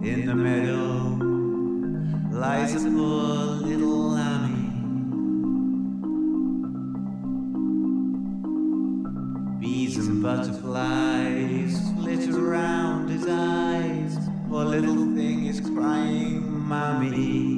In the meadow lies a poor little lammy. Bees and butterflies flit around his eyes. Poor little thing is crying, mommy.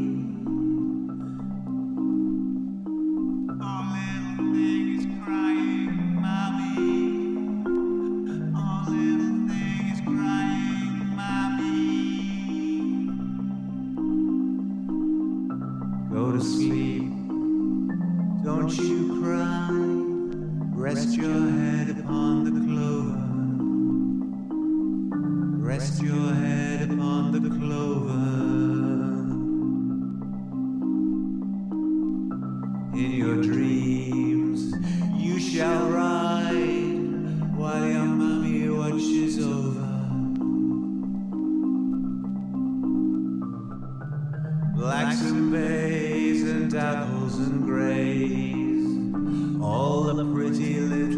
Go to sleep, don't you cry. Rest your head upon the clover. Rest your head upon the clover. In your dreams you shall ride while your mommy watches over. Blacks and bays and apples and grays, all the pretty little